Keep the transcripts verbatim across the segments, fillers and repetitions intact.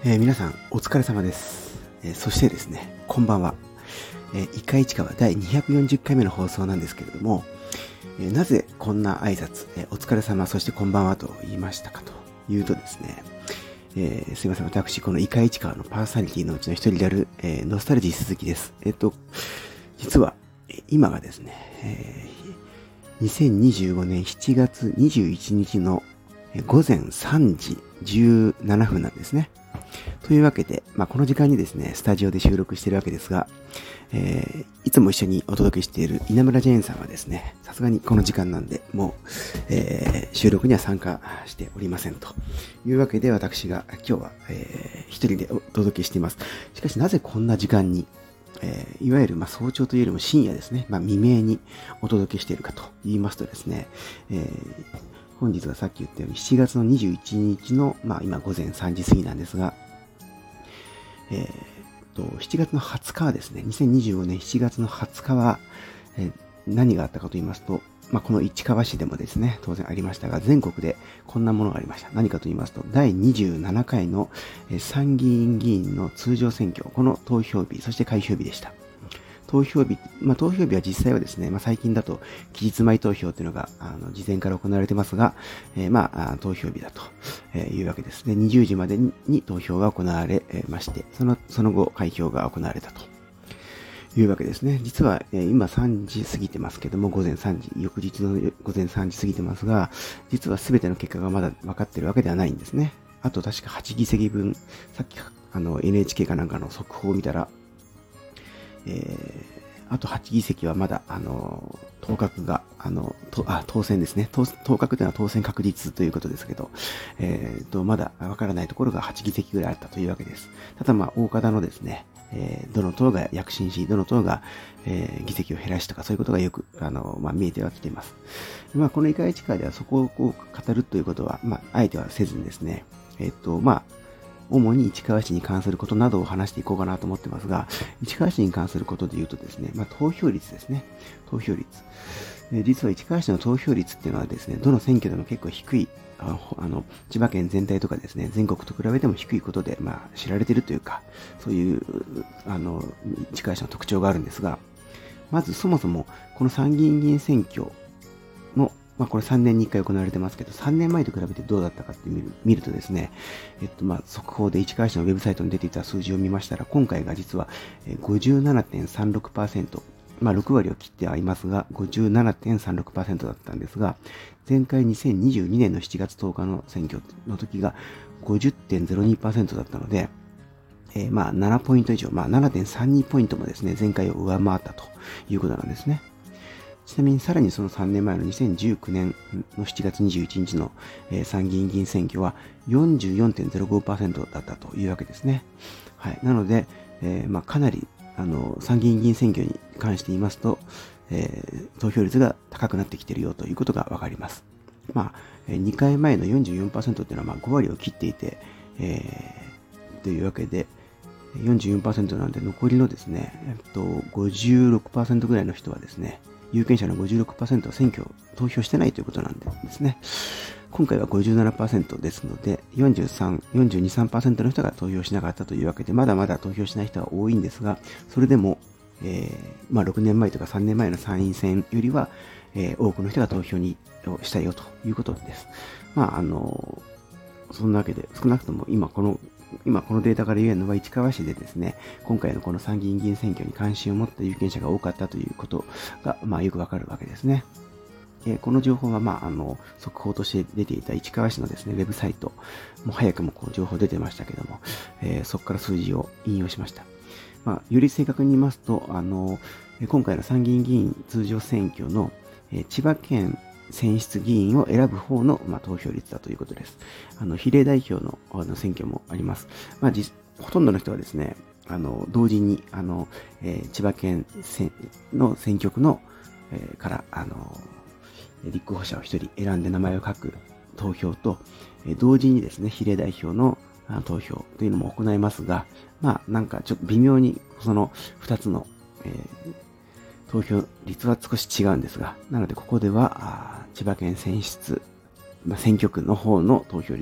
えー、皆さんお疲れ様です。えー、そしてですね、こんばんは。えー、いかいちかはだいにひゃくよんじゅっかいめの放送なんですけれども、えー、なぜこんな挨拶、えー、お疲れ様、そしてこんばんはと言いましたかというとですね、えー、すいません、私、このいかいちかわのパーソナリティのうちの一人である、えー、ノスタルジー鈴木です。えっと、実は、今がですね、えー、にせんにじゅうごねんしちがつにじゅういちにちのごぜんさんじじゅうななふんなんですね。というわけで、まあ、この時間にですね、スタジオで収録しているわけですが、えー、いつも一緒にお届けしている稲村ジェーンさんはですね、さすがにこの時間なんで、もう、えー、収録には参加しておりませんというわけで、私が今日は、えー、一人でお届けしています。しかしなぜこんな時間に、えー、いわゆるまあ早朝というよりも深夜ですね、まあ、未明にお届けしているかと言いますとですね、えー本日はさっき言ったようにしちがつのにじゅういちにちの、まあ今ごぜんさんじ過ぎなんですが、えー、と、しちがつのはつかはですね、にせんにじゅうごねんしちがつのはつかは、えー、何があったかと言いますと、まあこの市川市でもですね、当然ありましたが、全国でこんなものがありました。何かと言いますと、だいにじゅうななかいの参議院議員の通常選挙、この投票日、そして開票日でした。投票日、まあ、投票日は実際はですね、まあ、最近だと期日前投票というのがあの事前から行われてますが、えー、まあ投票日だというわけですね。にじゅうじまでに投票が行われまして、そのその後開票が行われたというわけですね。実は、えー、今さんじ過ぎてますけども、ごぜんさんじ、翌日のごぜんさんじ過ぎてますが、実は全ての結果がまだ分かっているわけではないんですね。あと確かはちぎせきぶん、さっきあの エヌエイチケー かなんかの速報を見たら、えー、あとはちぎせきはまだ、あの、当確が、あの、とあ当選ですね。当当確というのは当選確率ということですけど、えー、と、まだわからないところがはちぎせきぐらいあったというわけです。ただ、まあ、大方のですね、えー、どの党が躍進し、どの党が、えー、議席を減らしとか、そういうことがよく、あの、まあ、見えてはきています。まあ、このいかいちかではそこをこう語るということは、まあ、あえてはせずにですね、えっ、と、まあ、主に市川市に関することなどを話していこうかなと思ってますが、市川市に関することで言うとですね、まあ、投票率ですね。投票率。え実は市川市の投票率っていうのはですね、どの選挙でも結構低い、ああの、千葉県全体とかですね、全国と比べても低いことで、まあ、知られているというか、そういう、あの、市川市の特徴があるんですが、まずそもそも、この参議院議員選挙のまあこれさんねんにいっかい行われてますけど、さんねんまえと比べてどうだったかって見る見るとですね、えっとまあ速報で市川市のウェブサイトに出ていた数字を見ましたら、今回が実は ごじゅうななてんさんろくパーセント、まあろくわりを切ってはいますが、ごじゅうななてんさんろくパーセント だったんですが、前回にせんにじゅうにねんのしちがつとおかの選挙の時が ごじゅってんゼロにパーセント だったので、えー、まあななポイント以上、まあ ななてんさんに ポイントもですね、前回を上回ったということなんですね。ちなみにさらにそのさんねんまえのにせんじゅうきゅうねんのしちがつにじゅういちにちの、えー、参議院議員選挙は よんじゅうよんてんゼロごパーセント だったというわけですね。はい。なので、えー、まあかなりあの参議院議員選挙に関して言いますと、えー、投票率が高くなってきているよということがわかります。まあ、にかいまえの よんじゅうよんパーセント っていうのはまあごわりを切っていて、えー、というわけで、よんじゅうよんパーセント なんで残りのですね、えっと、ごじゅうろくパーセント ぐらいの人はですね、有権者の ごじゅうろくパーセント は選挙を投票してないということなんですね。今回は ごじゅうななパーセント ですので、よんじゅうさん、よんじゅうに、さんパーセント の人が投票しなかったというわけで、まだまだ投票しない人は多いんですが、それでも、えー、まあろくねんまえとかさんねんまえの参院選よりは、えー、多くの人が投票にしたよということです。まあ、あの、そんなわけで、少なくとも今この今このデータから言えるのは市川市でですね、今回のこの参議院議員選挙に関心を持った有権者が多かったということが、まあよくわかるわけですね。えー、この情報は、まあ、あの、速報として出ていた市川市のですね、ウェブサイト、もう早くもこの情報出てましたけども、えー、そこから数字を引用しました。まあ、より正確に言いますと、あの、今回の参議院議員通常選挙の、えー、千葉県選出議員を選ぶ方の、まあ、投票率だということです。あの、比例代表のあの選挙もあります。まあ、実ほとんどの人はですね、あの、同時に、あの、えー、千葉県の選挙区の、えー、から、あの、立候補者を一人選んで名前を書く投票と、えー、同時にですね、比例代表の投票というのも行いますが、まあ、なんかちょっと微妙にその二つの、えー投票率は少し違うんですが、なのでここでは千葉県選出、まあ、選挙区の方の投票率と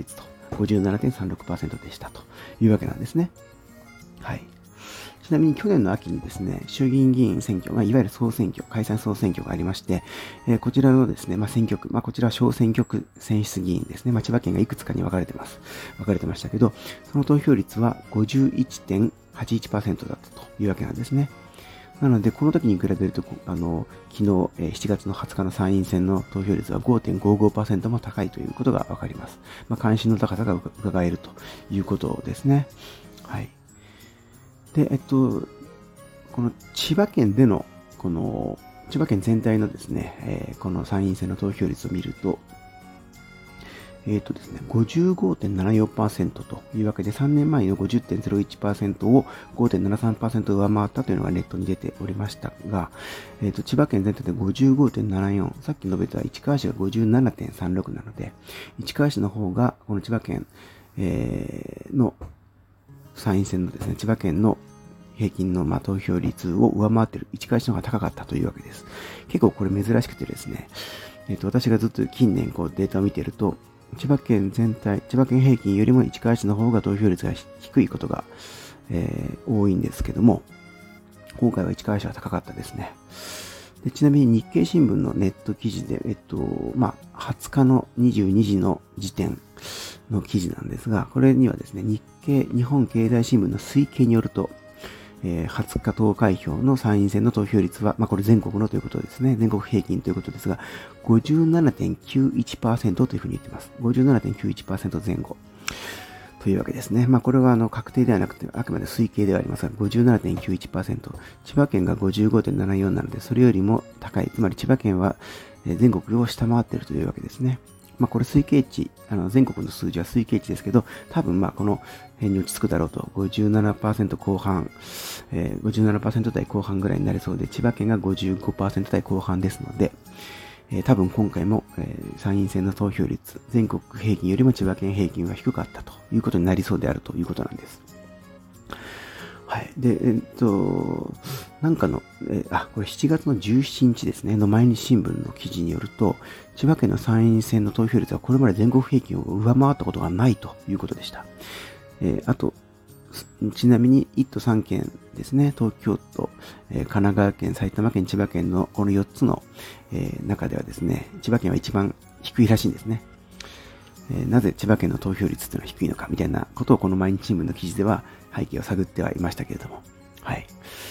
ごじゅうななてんさんろくパーセント でしたというわけなんですね。はい。ちなみに去年の秋にですね、衆議院議員選挙、まあ、いわゆる総選挙、解散総選挙がありまして、えー、こちらのですね、まあ、選挙区、まあ、こちらは小選挙区選出議員ですね、まあ、千葉県がいくつかに分かれてます。分かれてましたけど、その投票率は ごじゅういってんはちいちパーセント だったというわけなんですね。なので、この時に比べると、あの、昨日、えー、しちがつのはつかの参院選の投票率は ごてんごごパーセント も高いということが分かります。まあ、関心の高さが伺えるということですね。はい。で、えっと、この千葉県での、この、千葉県全体のですね、えー、この参院選の投票率を見ると、えっとですね、ごじゅうごてんななよんパーセント というわけで、さんねんまえの ごじゅってんゼロいちパーセント を ごてんななさんパーセント 上回ったというのがネットに出ておりましたが、えっと、千葉県全体で ごじゅうごてんななよん、さっき述べた市川市が ごじゅうななてんさんろく なので、市川市の方が、この千葉県、えー、の参院選のですね、千葉県の平均のまあ投票率を上回っている、市川市の方が高かったというわけです。結構これ珍しくてですね、えっと、私がずっと近年こうデータを見ていると、千葉県全体、千葉県平均よりも市川市の方が投票率が低いことが、えー、多いんですけども、今回は市川市は高かったですね。でちなみに日経新聞のネット記事で、えっと、まあ、はつかのにじゅうにじの時点の記事なんですが、これにはですね、日経、日本経済新聞の推計によると、えー、はつか投開票の参院選の投票率は、まあこれ全国のということですね。全国平均ということですが、ごじゅうななてんきゅういちパーセント というふうに言っています。ごじゅうななてんきゅういちパーセント 前後。というわけですね。まあこれはあの確定ではなくて、あくまで推計ではありますが、ごじゅうななてんきゅういちパーセント。千葉県が ごじゅうごてんななよん なので、それよりも高い。つまり千葉県は全国を下回っているというわけですね。まあこれ推計値、あの全国の数字は推計値ですけど、多分まあこの辺に落ち着くだろうと、ごじゅうななパーセント 後半、えー、ごじゅうななパーセント 台後半ぐらいになりそうで、千葉県が ごじゅうごパーセント 台後半ですので、えー、多分今回も、えー、参院選の投票率、全国平均よりも千葉県平均は低かったということになりそうであるということなんです。はい。で、えっと、なんかの、えー、あ、これしちがつのじゅうしちにちですね、の毎日新聞の記事によると、千葉県の参院選の投票率はこれまで全国平均を上回ったことがないということでした。えー、あと、ちなみにいっ都さん県ですね、東京都、えー、神奈川県、埼玉県、千葉県のこのよっつの、えー、中ではですね、千葉県は一番低いらしいんですね。えー、なぜ千葉県の投票率というのは低いのかみたいなことをこの毎日新聞の記事では背景を探ってはいましたけれども。はい。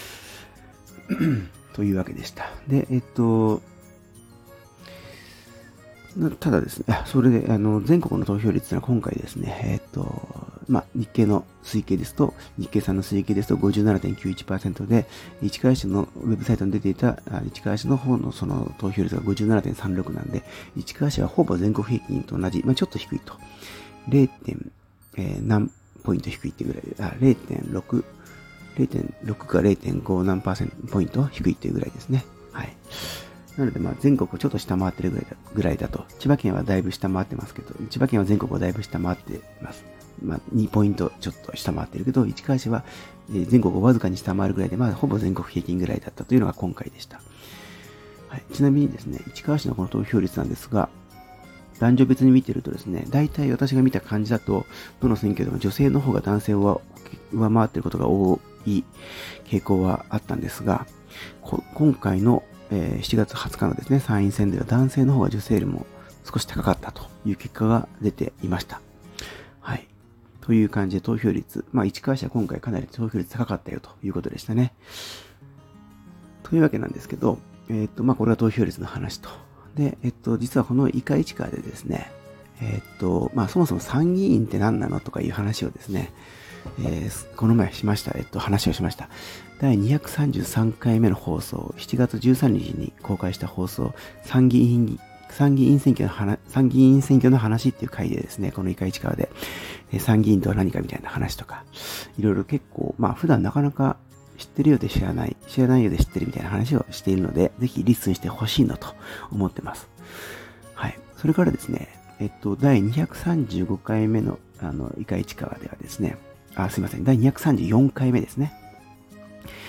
というわけでした。で、えっと、ただですね、それで、あの、全国の投票率というのは今回ですね、えっと、まあ、日経の推計ですと、日経さんの推計ですと ごじゅうななてんきゅういちパーセント で、市川市のウェブサイトに出ていた、市川市の方のその投票率が ごじゅうななてんさんろく なんで、市川市はほぼ全国平均と同じ、まあ、ちょっと低いと。れい. えー、何ポイント低いっていうぐらい、あ、れいてんろく、れいてんろく か れいてんご 何パーセントポイント低いっていうぐらいですね。はい。なので、まあ、全国をちょっと下回ってるぐらいだ、ぐらいだと。千葉県はだいぶ下回ってますけど、千葉県は全国をだいぶ下回っています。まあ、にポイントちょっと下回ってるけど、市川市は全国をわずかに下回るぐらいで、まあ、ほぼ全国平均ぐらいだったというのが今回でした。はい。ちなみにですね、市川市のこの投票率なんですが、男女別に見てるとですね、大体私が見た感じだと、どの選挙でも女性の方が男性を上回っていることが多い傾向はあったんですが、今回のしちがつはつかのですね、参院選では男性の方が女性よりも少し高かったという結果が出ていました。はい。という感じで投票率、まあ市川市は今回かなり投票率高かったよということでしたね。というわけなんですけど、えっと、まあこれは投票率の話と。で、えっと、実はこの伊賀市川でですね、えっと、まあそもそも参議院って何なのとかいう話をですね、えー、この前しました、えっと、話をしました。だいにひゃくさんじゅうさんかいめの放送、しちがつじゅうさんにちに公開した放送、参議院、参議院選挙の話、参議院選挙の話っていう回でですね、この伊賀市川で、えー、参議院とは何かみたいな話とか、いろいろ結構、まあ普段なかなか知ってるようで知らない、知らないようで知ってるみたいな話をしているので、ぜひリッスンしてほしいなと思ってます。はい。それからですね、えっと、だいにひゃくさんじゅうごかいめの、あの、伊賀市川ではですね、あ、すいません。だいにひゃくさんじゅうよんかいめですね。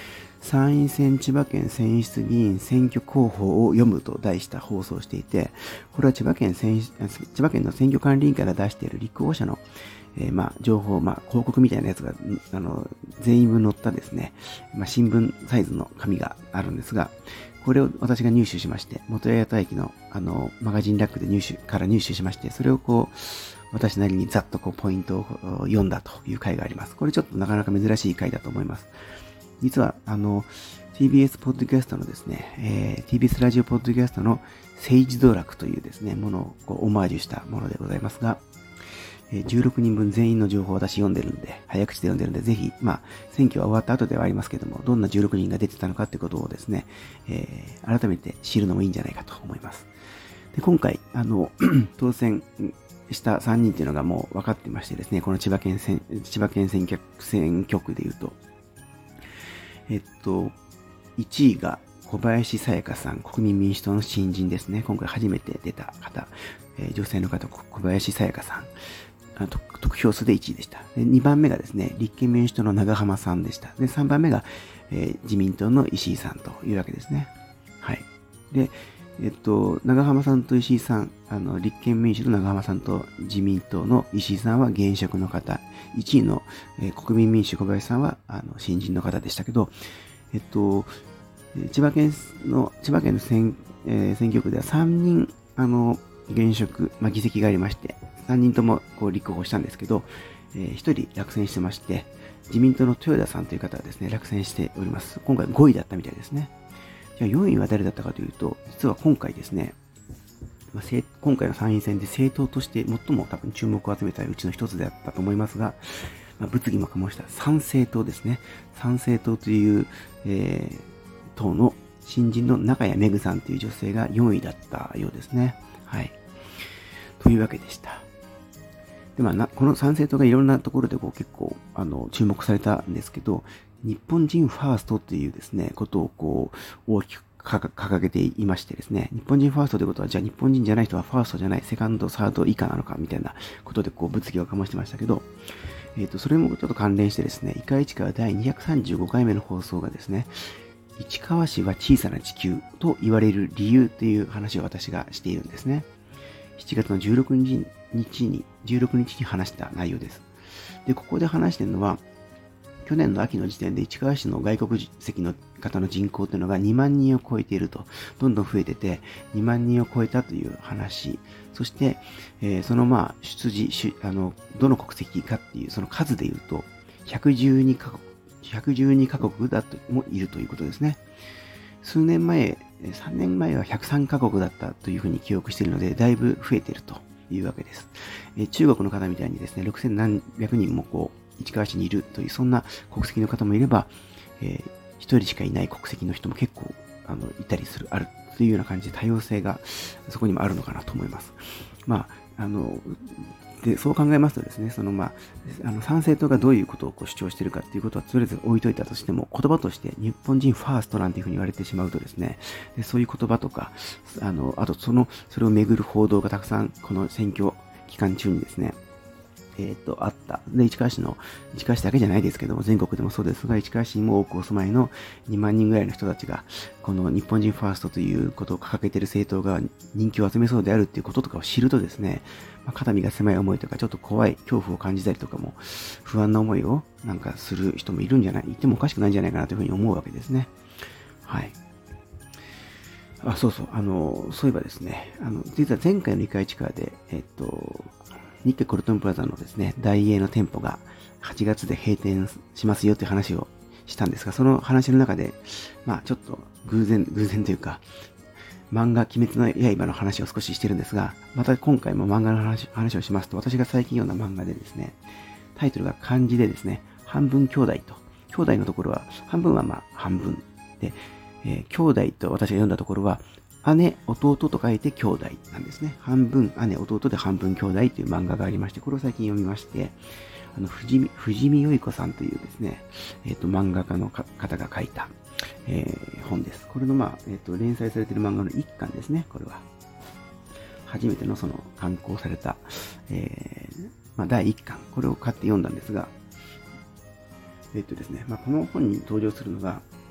参院選千葉県選出議員選挙広報を読むと題した放送をしていて、これは千葉県選千葉県の選挙管理委員会が出している立候補者の、えー、まあ情報、まあ広告みたいなやつが、あの、全員分載ったですね、まあ新聞サイズの紙があるんですが、これを私が入手しまして、元八幡駅のあの、マガジンラックで入手、から入手しまして、それをこう、私なりにざっとこうポイントを読んだという回があります。これちょっとなかなか珍しい回だと思います。実は、あの、ティービーエス ポッドキャストのですね、えー、ティービーエス ラジオポッドキャストの政治道楽というですね、ものをこうオマージュしたものでございますが、えー、じゅうろくにんぶん全員の情報を私読んでるんで、早口で読んでるんで、ぜひ、まあ、選挙は終わった後ではありますけども、どんなじゅうろくにんが出てたのかってことをですね、えー、改めて知るのもいいんじゃないかと思います。で、今回、あの、当選したさんにんっていうのがもう分かってましてですね、この千葉県選、千葉県選挙、選挙区で言うと、えっと、いちいが小林さやかさん、国民民主党の新人ですね。今回初めて出た方、えー、女性の方、小林さやかさん。あ得得票数でいちいでした。でにばんめがですね、立憲民主党の長浜さんでした。で、さんばんめが、えー、自民党の石井さんというわけですね。はい。で、えっと、長浜さんと石井さん、あの、立憲民主の長浜さんと自民党の石井さんは現職の方、いちいの、えー、国民民主小林さんは、あの、新人の方でしたけど、えっと、千葉県の、千葉県の選、えー、選挙区ではさんにん、あの、現職、まあ、議席がありまして、さんにんともこう立候補したんですけど、えー、ひとり落選してまして、自民党の豊田さんという方はですね、落選しております。今回ごいだったみたいですね。じゃあよんいは誰だったかというと、実は今回ですね、まあ、今回の参院選で政党として最も多分注目を集めたうちの一つであったと思いますが、まあ、物議も醸した参政党ですね。参政党という、えー、党の新人の中谷めぐさんという女性がよんいだったようですね。はい。というわけでした。で、まあ、なこの参政党がいろんなところでこう結構、あの、注目されたんですけど、日本人ファーストっていうですね、ことをこう、大きく掲げていましてですね、日本人ファーストということは、じゃあ日本人じゃない人はファーストじゃない、セカンド、サード以下なのかみたいなことでこう物議を醸してましたけど、えっと、それもちょっと関連してですね、いかいちかわだいにひゃくさんじゅうごかいめの放送がですね、市川市は小さな地球と言われる理由という話を私がしているんですね。しちがつのじゅうろくにちに、じゅうろくにちに話した内容です。で、ここで話しているのは、去年の秋の時点で市川市の外国籍の方の人口というのがにまんにんを超えていると、どんどん増えててにまんにんを超えたという話、そして、えー、そのまあ出自あのどの国籍かっていうその数でいうとひゃくじゅうにカ国、ひゃくじゅうにカ国だともいるということですね。数年前、さんねんまえはひゃくさんカ国だったというふうに記憶しているので、だいぶ増えているというわけです。えー、中国の方みたいにですね、ろくせんなんびゃくにんもこう市川市にいるという、そんな国籍の方もいれば、えー、一人しかいない国籍の人も結構、あの、いたりする、あるというような感じで多様性がそこにもあるのかなと思います。まあ、あの、で、そう考えますとですね、そのまあ、あの、参政党がどういうことをこう主張しているかっていうことはとりあえず置いといたとしても、言葉として日本人ファーストなんていうふうに言われてしまうとですね、でそういう言葉とか、あの、あとその、それをめぐる報道がたくさんこの選挙期間中にですね、えっと、あった。で、市川市の、市川市だけじゃないですけども、全国でもそうですが、市川市にも多くお住まいのにまんにんぐらいの人たちが、この日本人ファーストということを掲げている政党が人気を集めそうであるっていうこととかを知るとですね、まあ、肩身が狭い思いとか、ちょっと怖い恐怖を感じたりとかも、不安な思いをなんかする人もいるんじゃない、いてもおかしくないんじゃないかなというふうに思うわけですね。はい。あ、そうそう、あの、そういえばですね、あの、実は前回のいかいちかわで、えっと、日経コルトンプラザのですね、大英の店舗がはちがつで閉店しますよという話をしたんですが、その話の中で、まあちょっと偶然、偶然というか、漫画鬼滅の刃の話を少ししてるんですが、また今回も漫画の話、話をしますと、私が最近読んだ漫画でですね、タイトルが漢字でですね、半分兄弟と、兄弟のところは、半分はまあ半分で、えー、兄弟と私が読んだところは、姉、弟と書いて兄弟なんですね。半分姉、弟で半分兄弟という漫画がありまして、これを最近読みまして、あの、藤見、藤見よい子さんというですね、えっと、漫画家の方が書いた、えー、本です。これのまあ、えっと、連載されている漫画の一巻ですね、これは。初めてのその、刊行された、えー、まあ、だいいっかん、これを買って読んだんですが、えっとですね、まあ、この本に登場するのが、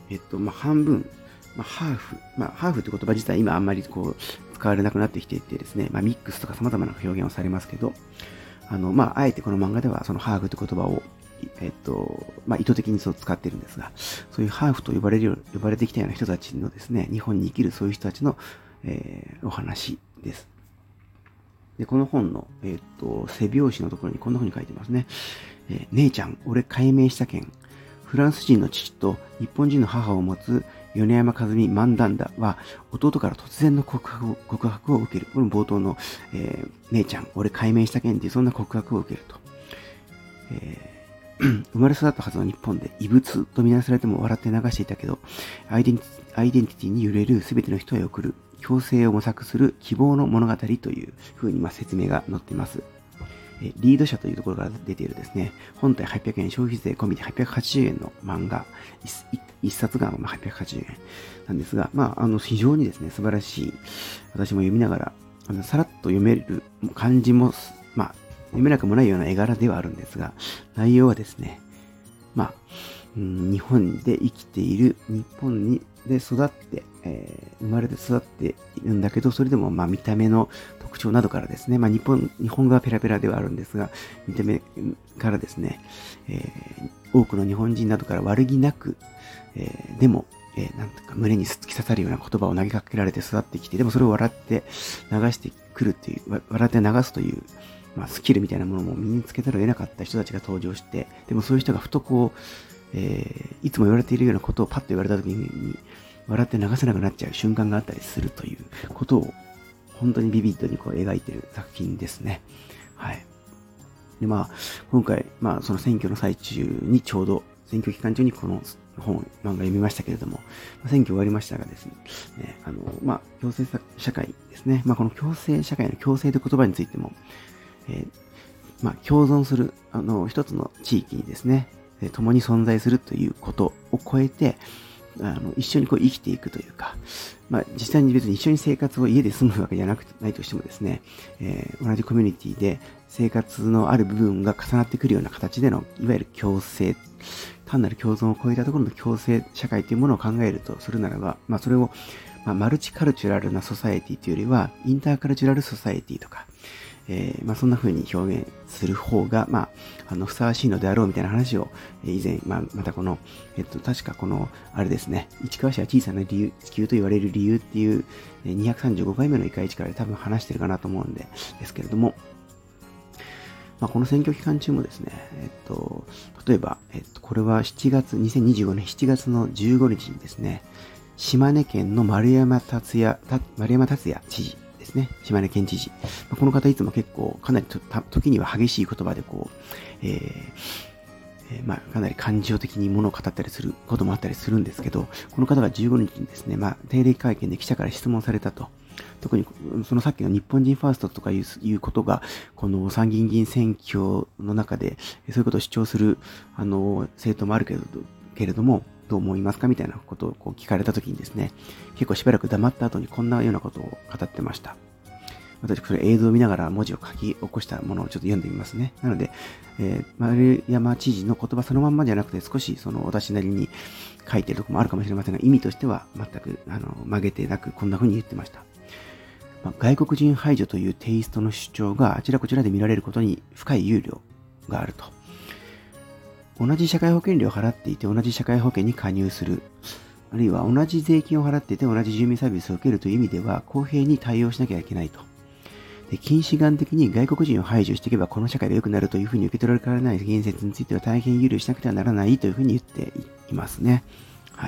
えっと、まあ、半分、まあ、ハーフ、まあ、ハーフって言葉自体今あんまりこう、使われなくなってきていてですね、まあ、ミックスとか様々な表現をされますけど、あの、まあ、あえてこの漫画ではそのハーフって言葉を、えっと、まあ、意図的にそう使ってるんですが、そういうハーフと呼ばれるよ、呼ばれてきたような人たちのですね、日本に生きるそういう人たちの、えー、お話です。で、この本の、えっと、背表紙のところにこんな風に書いてますね。えー、姉ちゃん、俺改名したけん。フランス人の父と日本人の母を持つ米山和美マンダンダは弟から突然の告白を告白を受ける。この冒頭の、えー、姉ちゃん、俺改名したけんっていうそんな告白を受けると。えー生まれ育ったはずの日本で異物とみなされても笑って流していたけど、アイデンティティ、アイデンティティに揺れるすべての人へ送る、共生を模索する希望の物語という風にまあ説明が載っています。えリード社というところから出ているですね、本体はっぴゃくえん、消費税込みではっぴゃくはちじゅうえんの漫画、一冊がはっぴゃくはちじゅうえんなんですが、まあ、あの、非常にですね、素晴らしい、私も読みながら、あのさらっと読める感じも、まあ、読めなくもないような絵柄ではあるんですが、内容はですね、まあ、うん、日本で生きている、日本にで育って、えー、生まれて育っているんだけど、それでもまあ見た目の特徴などからですね、まあ日本、日本語はペラペラではあるんですが、見た目からですね、えー、多くの日本人などから悪気なく、えー、でも、えー、なんとか胸に突き刺さるような言葉を投げかけられて育ってきて、でもそれを笑って流してくるっていう、笑って流すという、まあ、スキルみたいなものも身につけざるを得なかった人たちが登場して、でもそういう人がふとこう、えー、いつも言われているようなことをパッと言われた時に、笑って流せなくなっちゃう瞬間があったりするということを、本当にビビッドにこう描いている作品ですね。はい。で、まあ、今回、まあ、その選挙の最中にちょうど、選挙期間中にこの本、漫画読みましたけれども、選挙終わりましたがですね、ねあの、まあ、共生社会ですね。まあ、この共生社会の共生という言葉についても、えー、まあ、共存する、あの、一つの地域にですね、共に存在するということを超えて、あの、一緒にこう生きていくというか、まあ、実際に別に一緒に生活を家で住むわけじゃなくてないとしてもですね、えー、同じコミュニティで生活のある部分が重なってくるような形での、いわゆる共生、単なる共存を超えたところの共生社会というものを考えるとするならば、まあ、それを、まあ、マルチカルチュラルなソサエティというよりは、インターカルチュラルソサエティとか、えー、まあそんな風に表現する方が、まあ、あの、ふさわしいのであろうみたいな話を、えー、以前、まあ、またこの、えっと、確かこの、あれですね、市川市は小さな理由、地球と言われる理由っていう、えー、にひゃくさんじゅうごかいめのいかいちからで多分話してるかなと思うんで、ですけれども、まあ、この選挙期間中もですね、えっと、例えば、えっと、これはしちがつ、にせんにじゅうごねんしちがつのじゅうごにちにですね、島根県の丸山達也、丸山達也知事、ですね。島根県知事。この方いつも結構かなりと時には激しい言葉でこう、えーえー、まあかなり感情的に物を語ったりすることもあったりするんですけど、この方がじゅうごにちにですね、まあ定例会見で記者から質問されたと。特にそのさっきの日本人ファーストとかいういうことが、この参議院議員選挙の中でそういうことを主張するあの政党もあるけれど、けれども、どう思いますかみたいなことをこう聞かれたときにですね、結構しばらく黙った後にこんなようなことを語ってました。私、それ映像を見ながら文字を書き起こしたものをちょっと読んでみますね。なので、えー、丸山知事の言葉そのまんまじゃなくて少しその私なりに書いてるところもあるかもしれませんが、意味としては全くあの曲げてなくこんな風に言ってました。まあ、外国人排除というテイストの主張があちらこちらで見られることに深い憂慮があると。同じ社会保険料を払っていて同じ社会保険に加入する。あるいは同じ税金を払っていて同じ住民サービスを受けるという意味では公平に対応しなきゃいけないと。で、近視眼的に外国人を排除していけばこの社会が良くなるというふうに受け取られない言説については大変憂慮しなくてはならないというふうに言っていますね。はい。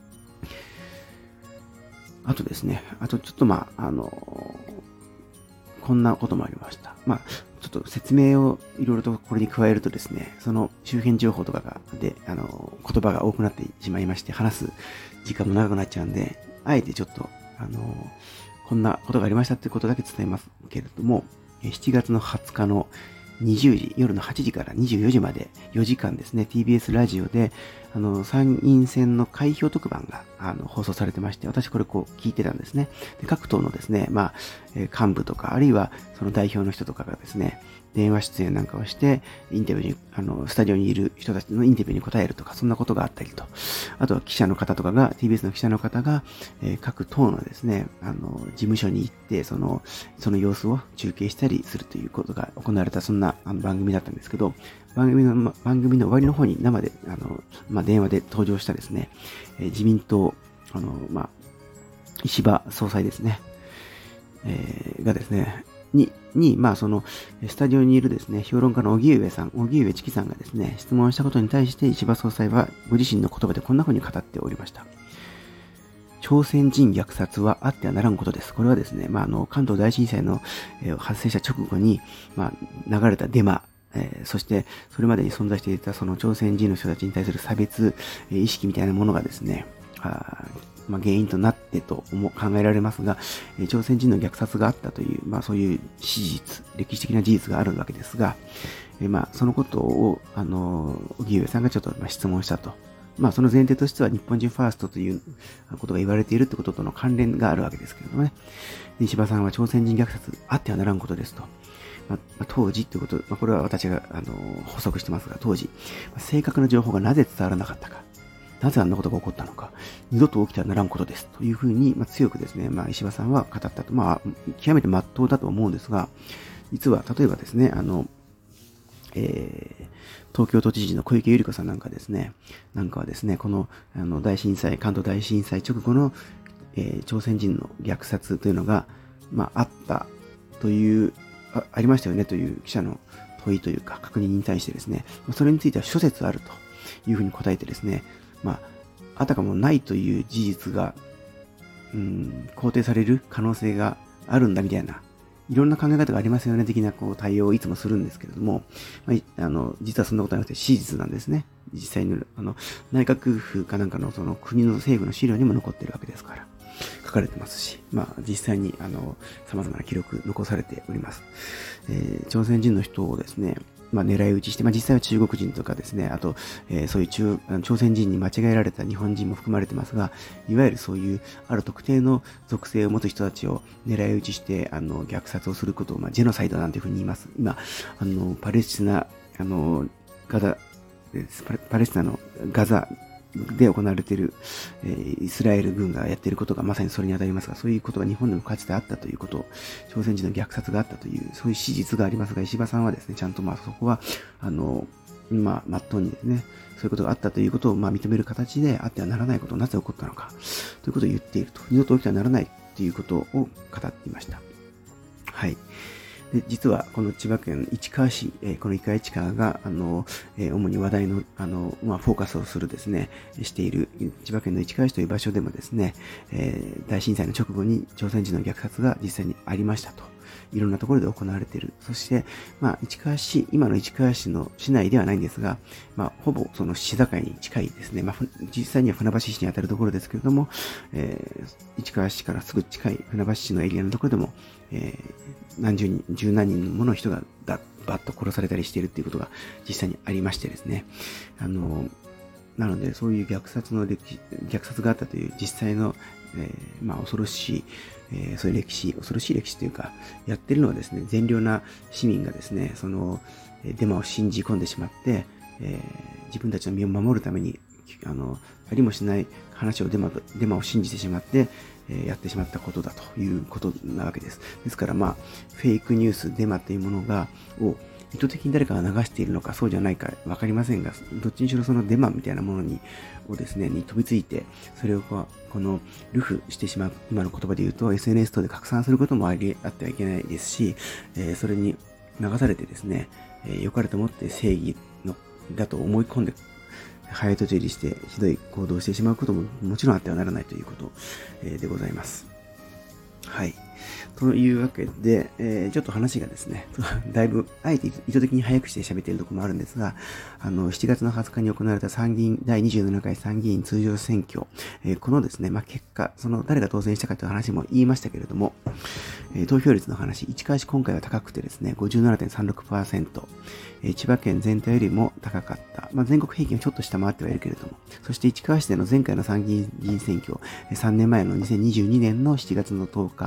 あとですね、あとちょっとまあ、あの、こんなこともありました。まあ、ちょっと説明をいろいろとこれに加えるとですね、その周辺情報とかが、で、あの、言葉が多くなってしまいまして、話す時間も長くなっちゃうんで、あえてちょっと、あの、こんなことがありましたってことだけ伝えますけれども、しちがつのはつかのにじゅうじ、夜のはちじからにじゅうよじまでよじかんですね、ティービーエス ラジオで、あの、参院選の開票特番が、あの、放送されてまして、私これこう聞いてたんですね。で、各党のですね、まあ、 えー、幹部とか、あるいはその代表の人とかがですね、電話出演なんかをして、インタビューに、あの、スタジオにいる人たちのインタビューに答えるとか、そんなことがあったりと。あとは記者の方とかが、ティービーエス の記者の方が、えー、各党のですね、あの、事務所に行って、その、その様子を中継したりするということが行われた、そんなあの番組だったんですけど、番組の、ま、番組の終わりの方に生で、あの、まあ、電話で登場したですね、えー、自民党、あの、まあ、石破総裁ですね、えー、がですね、に、に、まあその、スタジオにいるですね、評論家の荻上さん、荻上チキさんがですね、質問したことに対して石破総裁はご自身の言葉でこんな風に語っておりました。朝鮮人虐殺はあってはならんことです。これはですね、まああの、関東大震災の、えー、発生した直後に、まあ流れたデマ、えー、そしてそれまでに存在していたその朝鮮人の人たちに対する差別、えー、意識みたいなものがですね、あまあ、原因となってと思考えられますが、えー、朝鮮人の虐殺があったという、まあそういう史実、歴史的な事実があるわけですが、えー、まあそのことを、あのー、荻上さんがちょっとまあ質問したと。まあその前提としては日本人ファーストということが言われているってこととの関連があるわけですけれどもね。石破さんは朝鮮人虐殺あってはならんことですと。まあ、当時ってこと、まあ、これは私が、あのー、補足してますが、当時、まあ、正確な情報がなぜ伝わらなかったか。なぜあんなことが起こったのか、二度と起きてはならんことです。というふうに、まあ、強くですね、まあ、石破さんは語ったと。まあ、極めて真っ当だと思うんですが、実は、例えばですね、あの、えー、東京都知事の小池百合子さんなんかですね、なんかはですね、この、あの、大震災、関東大震災直後の、えー、朝鮮人の虐殺というのが、まあ、あったという、あ、ありましたよねという記者の問いというか、確認に対してですね、それについては諸説あるというふうに答えてですね、まあ、あたかもないという事実が、うん、肯定される可能性があるんだみたいな、いろんな考え方がありますよね、的なこう対応をいつもするんですけれども、まあ、あの、実はそんなことはなくて史実なんですね。実際に、あの、内閣府かなんかのその国の政府の資料にも残っているわけですから、書かれてますし、まあ、実際に、あの、様々な記録残されております。えー、朝鮮人の人をですね、まあ、狙い撃ちして、まあ、実際は中国人とかですね、あと、えー、そういう中、朝鮮人に間違えられた日本人も含まれてますが、いわゆるそういう、ある特定の属性を持つ人たちを狙い撃ちして、あの、虐殺をすることを、まあ、ジェノサイドなんていうふうに言います。今、あの、パレスチナ、あの、ガザ、パレスチナのガザで行われている、えー、イスラエル軍がやっていることがまさにそれに当たりますが、そういうことが日本でもかつてあったということ、朝鮮人の虐殺があったという、そういう史実がありますが、石破さんはですね、ちゃんとまあそこは、あの、まあ、まっとうにですね、そういうことがあったということをまあ認める形であってはならないことをなぜ起こったのか、ということを言っていると。二度と起きてはならないということを語っていました。はい。で、実は、この千葉県市川市、えー、この市川市川が、あの、えー、主に話題の、あの、まあ、フォーカスをするですね、している、千葉県の市川市という場所でもですね、えー、大震災の直後に朝鮮人の虐殺が実際にありましたと。いろんなところで行われている。そして、まあ、市川市、今の市川市の市内ではないんですが、まあ、ほぼその市境に近いですね。まあ、実際には船橋市にあたるところですけれども、えー、市川市からすぐ近い船橋市のエリアのところでも、えー、何十人、十何人もの人がバッと殺されたりしているっていうことが実際にありましてですね。あの、なので、そういう虐殺の歴史、虐殺があったという実際の、えー、まあ、恐ろしい、えー、そういう歴史、恐ろしい歴史というか、やってるのはですね、善良な市民がですね、その、デマを信じ込んでしまって、えー、自分たちの身を守るために、あの、ありもしない話をデマ、デマを信じてしまって、えー、やってしまったことだということなわけです。ですから、まあ、フェイクニュース、デマというものが、を、意図的に誰かが流しているのかそうじゃないかわかりませんが、どっちにしろそのデマみたいなものに、をですね、に飛びついて、それをこの、ルフしてしまう、今の言葉で言うと エスエヌエス 等で拡散することもあり、あってはいけないですし、えー、それに流されてですね、えー、良かれと思って正義の、だと思い込んで、早とちりしてひどい行動をしてしまうことももちろんあってはならないということ、えー、でございます。はい。というわけで、えー、ちょっと話がですね、だいぶ、あえて意図的に早くして喋っているところもあるんですが、あの、しちがつのはつかに行われた参議院、だいにじゅうななかい参議院通常選挙、えー、このですね、まあ、結果、その誰が当選したかという話も言いましたけれども、えー、投票率の話、市川市今回は高くてですね、ごじゅうななてんさんろくパーセント、えー、千葉県全体よりも高かった。まあ、全国平均をちょっと下回ってはいるけれども、そして市川市での前回の参議院議員選挙、さんねんまえのにせんにじゅうにねんのしちがつのとおか、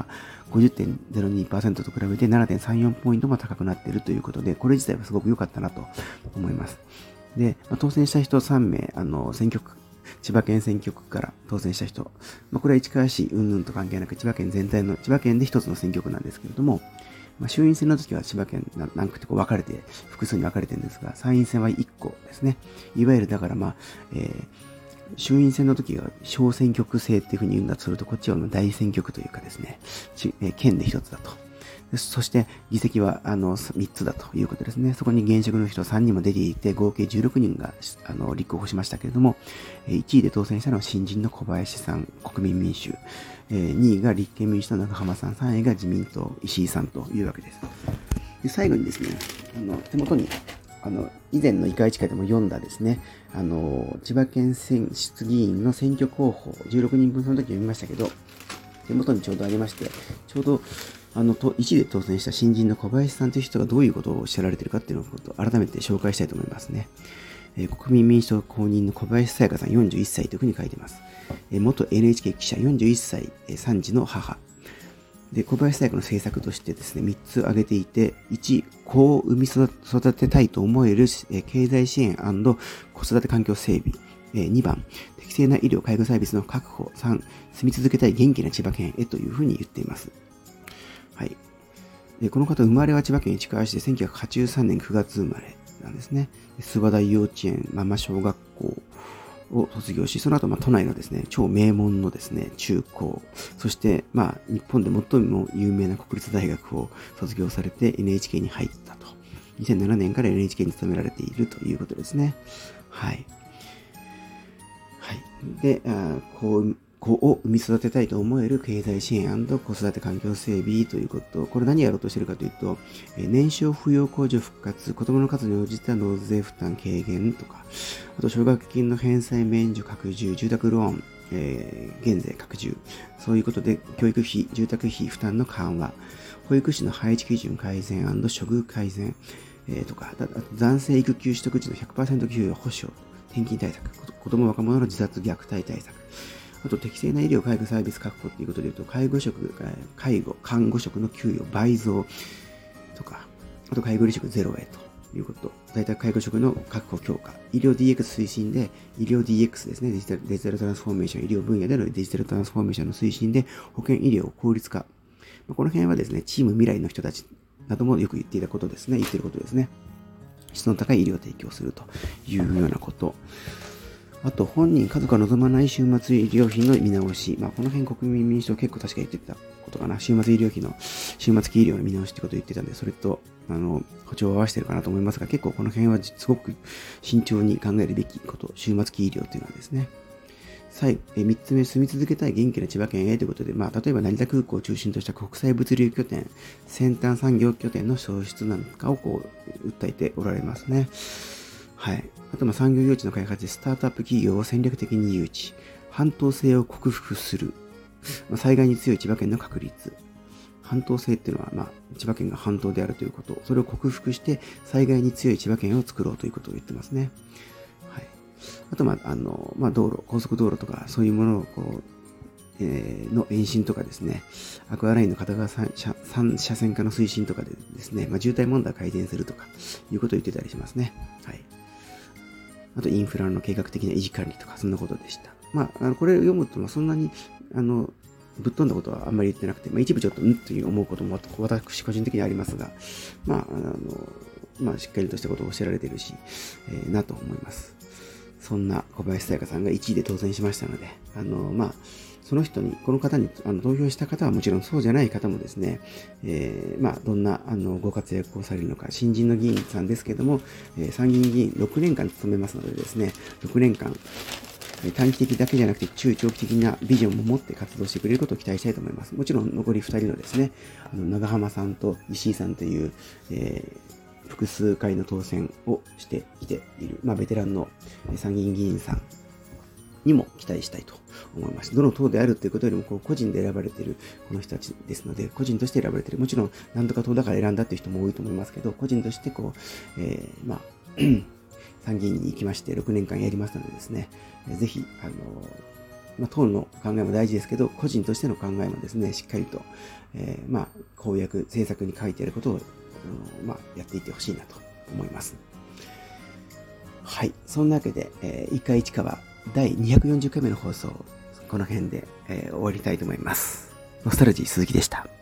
ごじゅってんゼロにパーセント と比べて ななてんさんよん ポイントも高くなっているということで、これ自体はすごく良かったなと思います。で、まあ、当選した人さんめい、あの、選挙区、千葉県選挙区から当選した人、まあ、これは市川市云々と関係なく千葉県全体の、千葉県で一つの選挙区なんですけれども、まあ、衆院選の時は千葉県何区ってこう分かれて、複数に分かれてるんですが、参院選はいっこですね。いわゆるだからまあ、えー、衆院選の時は小選挙区制っていうふうに言うんだとすると、こっちは大選挙区というかですね、えー、県で一つだと。そして、議席は、あの、みっつだということですね。そこに現職の人さんにんも出ていて、合計じゅうろくにんが、あの、立候補しましたけれども、いちいで当選したのは新人の小林さん、国民民主。にいが立憲民主党の中浜さん、さんいが自民党、石井さんというわけです。で、最後にですね、あの、手元に、あの、以前のいかいちかでも読んだですね、あの、千葉県選出議員の選挙候補、じゅうろくにんぶんその時読みましたけど、手元にちょうどありまして、ちょうど、あの、いちいで当選した新人の小林さんという人がどういうことをおっしゃられているかっていうのを改めて紹介したいと思いますね。えー、国民民主党公認の小林さやかさんよんじゅういっさいというふうに書いています。えー、元 エヌエイチケー 記者よんじゅういっさい、えー、さん児の母。で、小林さやかの政策としてですね、みっつ挙げていて、いち、子を産み育てたいと思える、えー、経済支援&子育て環境整備。えー、にばん、適正な医療介護サービスの確保。さん、住み続けたい元気な千葉県へというふうに言っています。はい。で、この方、生まれは千葉県市川市でせんきゅうひゃくはちじゅうさんねんくがつ生まれなんですね。諏訪台幼稚園、ママ小学校を卒業し、その後、まあ、都内のですね、超名門のですね、中高、そして、まあ、日本で最も有名な国立大学を卒業されて エヌエイチケー に入ったと。にせんななねんから エヌエイチケー に勤められているということですね。はい。はい。で、あこう、子を産み育てたいと思える経済支援&子育て環境整備ということ。これ何やろうとしているかというと、年少扶養控除復活、子供の数に応じた納税負担軽減とか、あと奨学金の返済免除拡充、住宅ローン、えー、減税拡充、そういうことで教育費、住宅費負担の緩和、保育士の配置基準改善&処遇改善、えー、とか、男性育休取得時の ひゃくパーセント 給与保障、転勤対策、子供若者の自殺虐待対策、あと適正な医療介護サービス確保ということで言うと、介護職、介護、看護職の給与倍増とか、あと介護離職ゼロへということ、在宅介護職の確保強化、医療 ディーエックス 推進で、医療 ディーエックス ですね、デジタル、デジタルトランスフォーメーション、医療分野でのデジタルトランスフォーメーションの推進で、保健医療効率化。この辺はですね、チーム未来の人たちなどもよく言っていたことですね、言っていることですね。質の高い医療を提供するというようなこと。あと、本人、家族が望まない週末医療費の見直し。まあ、この辺国民民主党結構確か言ってたことかな。週末医療費の、週末期医療の見直しってことを言ってたんで、それと、あの、歩調を合わせてるかなと思いますが、結構この辺はすごく慎重に考えるべきこと、週末期医療っていうのはですね。最後、え、三つ目、住み続けたい元気な千葉県へということで、まあ、例えば成田空港を中心とした国際物流拠点、先端産業拠点の創出なんかをこう、訴えておられますね。はい。あと、ま、産業用地の開発でスタートアップ企業を戦略的に誘致。半島性を克服する。まあ、災害に強い千葉県の確立。半島性っていうのは、まあ、千葉県が半島であるということ。それを克服して、災害に強い千葉県を作ろうということを言ってますね。はい。あと、まあ、あの、まあ、道路、高速道路とか、そういうものを、こう、えー、の延伸とかですね、アクアラインの片側さん車線化の推進とかでですね、まあ、渋滞問題を改善するとか、いうことを言ってたりしますね。はい。あと、インフラの計画的な維持管理とか、そんなことでした。まあ、あのこれを読むと、まあ、そんなに、あの、ぶっ飛んだことはあんまり言ってなくて、まあ、一部ちょっと、んという思うことも私個人的にありますが、まあ、あの、まあ、しっかりとしたことをおっしゃられているし、えー、なと思います。そんな小林さやかさんがいちいで当選しましたので、あの、まあ、その人に、この方にあの投票した方はもちろんそうじゃない方もですね、えー、まあ、どんなあのご活躍をされるのか、新人の議員さんですけども、えー、参議院議員ろくねんかん務めますのでですね、ろくねんかん、短期的だけじゃなくて中長期的なビジョンも持って活動してくれることを期待したいと思います。もちろん残りふたりのですね、あの長浜さんと石井さんという、えー、複数回の当選をしてきている、まあ、ベテランの参議院議員さんにも期待したいと思います。どの党であるということよりも、こう個人で選ばれているこの人たちですので、個人として選ばれている。もちろん、何とか党だから選んだという人も多いと思いますけど、個人としてこう、えー、まあ、参議院に行きましてろくねんかんやりますのでですね、ぜひ、あの、 まあ、党の考えも大事ですけど、個人としての考えもですね、しっかりと、えー、まあ、公約、政策に書いてあることを、あのまあ、やっていってほしいなと思います。はい。そんなわけで、えー、一回一川だいにひゃくよんじゅっかいめの放送、この辺で、えー、終わりたいと思います。ノスタルジー鈴木でした。